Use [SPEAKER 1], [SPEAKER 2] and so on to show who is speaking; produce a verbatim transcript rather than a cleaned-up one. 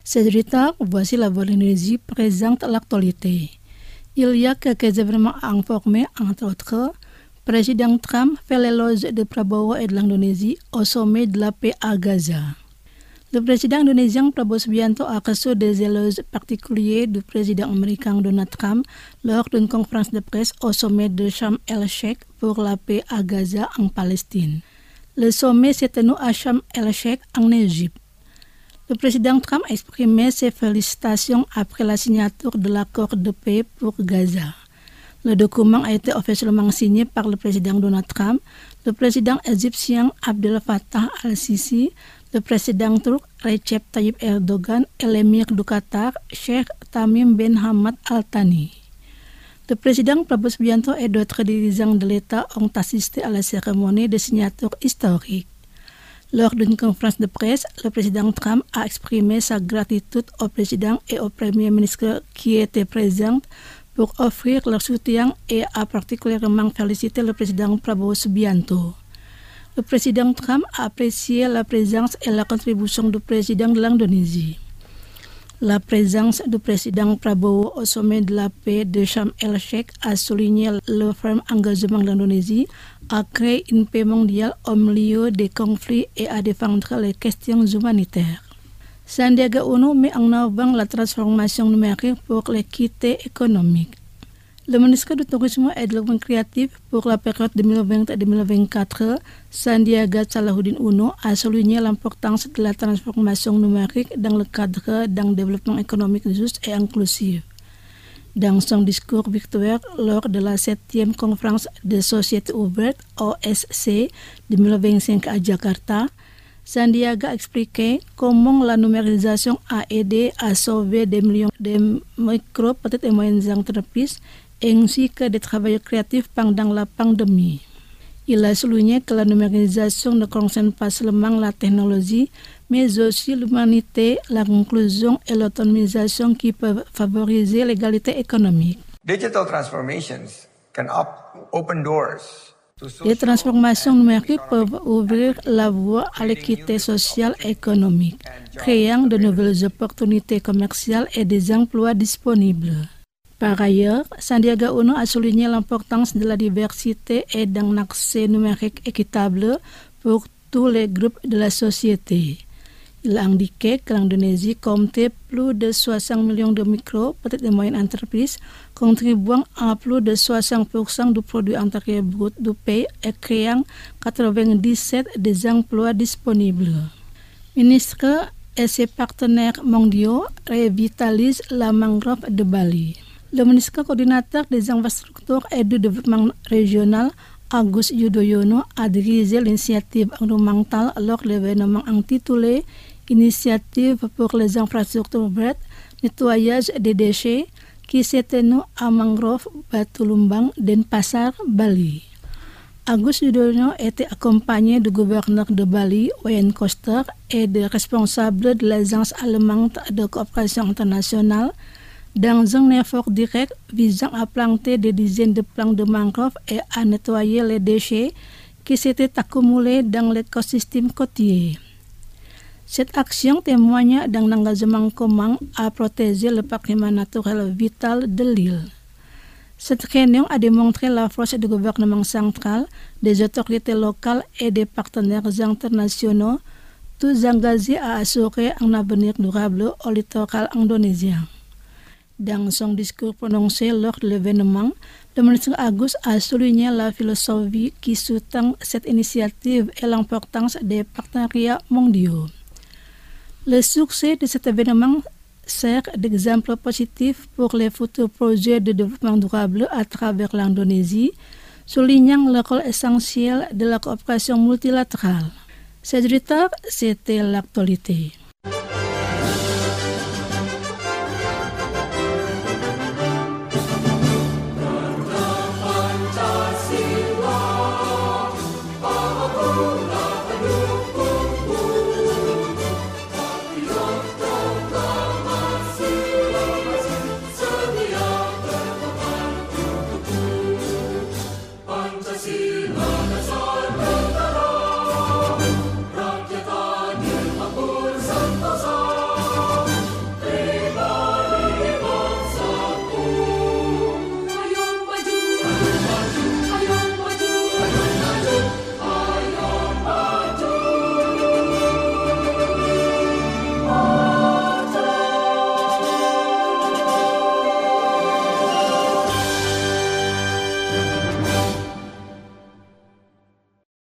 [SPEAKER 1] C'est tard, voici la voix de l'Indonésie présente l'actualité. Il y a quelques événements à informer, entre autres. Président Trump fait l'éloge de Prabowo et de l'Indonésie au sommet de la paix à Gaza. Le président indonésien Prabowo Subianto a reçu des éloges particuliers du président américain Donald Trump lors d'une conférence de presse au sommet de Sharm el-Sheikh pour la paix à Gaza en Palestine. Le sommet s'est tenu à Sharm el-Sheikh en Égypte. Le président Trump a exprimé ses félicitations après la signature de l'accord de paix pour Gaza. Le document a été officiellement signé par le président Donald Trump, le président égyptien Abdel Fattah al-Sisi, le président turc Recep Tayyip Erdogan et l'émir du Qatar, Sheikh Tamim bin Hamad Al Thani. Le président Prabowo Subianto et d'autres dirigeants de l'État ont assisté à la cérémonie de signature historique. Lors d'une conférence de presse, le président Trump a exprimé sa gratitude au président et au premier ministre qui étaient présents pour offrir leur soutien et a particulièrement félicité le président Prabowo Subianto. Le président Trump a apprécié la présence et la contribution du président de l'Indonésie. La présence du président Prabowo au sommet de la paix de Sharm el-Sheikh a souligné le ferme engagement de l'Indonésie à créer une paix mondiale au milieu des conflits et à défendre les questions humanitaires. Sandiaga Uno met en avant la transformation numérique pour l'équité économique. Le ministre du Tourisme et de l'Économie créative pour la période deux mille vingt à deux mille vingt-quatre, Sandiaga Salahuddin Uno, a souligné l'importance de la transformation numérique dans le cadre d'un développement économique juste et inclusif. Dans son discours virtuel lors de la septième conférence de Société ouverte O S C deux mille vingt-cinq à Jakarta, Sandiaga a expliqué comment la numérisation a aidé à sauver des millions de micro, petites et moyennes entreprises ainsi que des travailleurs créatifs pendant la pandémie. Il a souligné que la numérisation ne concerne pas seulement la technologie, mais aussi l'humanité, l'inclusion et l'autonomisation qui peuvent favoriser l'égalité économique.
[SPEAKER 2] Digital transformations can up, open doors.
[SPEAKER 1] Les transformations numériques peuvent ouvrir la voie à l'équité sociale et économique, créant de nouvelles opportunités commerciales et des emplois disponibles. Par ailleurs, Sandiaga Uno a souligné l'importance de la diversité et d'un accès numérique équitable pour tous les groupes de la société. Il a indiqué que l'Indonésie comptait plus de soixante millions de micro, petites et moyennes entreprises, contribuant à plus de soixante pour cent du produit intérieur brut du pays et créant quatre-vingt-dix-sept des emplois disponibles. Le ministre et ses partenaires mondiaux revitalisent la mangrove de Bali. Le ministre coordinateur des infrastructures et du développement régional, Agus Yudhoyono, a dirigé l'initiative environnementale lors de l'événement intitulé Initiative pour les infrastructures vertes, nettoyage des déchets, qui s'est tenu à Mangrove Batu Lumbang, Denpasar, Bali. Agus Yudhoyono était accompagné du gouverneur de Bali, Wayne Koster, et des responsables de l'agence allemande de coopération internationale, dans un effort direct visant à planter des dizaines de plants de mangrove et à nettoyer les déchets qui s'étaient accumulés dans l'écosystème côtier. Cette action témoigne d'un engagement commun à protéger le patrimoine naturel vital de l'île. Cette réunion a démontré la force du gouvernement central, des autorités locales et des partenaires internationaux, tous engagés à assurer un avenir durable au littoral indonésien. Dans son discours prononcé lors de l'événement, le ministre Agus a souligné la philosophie qui sous-tend cette initiative et l'importance des partenariats mondiaux. Le succès de cet événement sert d'exemple positif pour les futurs projets de développement durable à travers l'Indonésie, soulignant le rôle essentiel de la coopération multilatérale. C'est du retard, c'était l'actualité.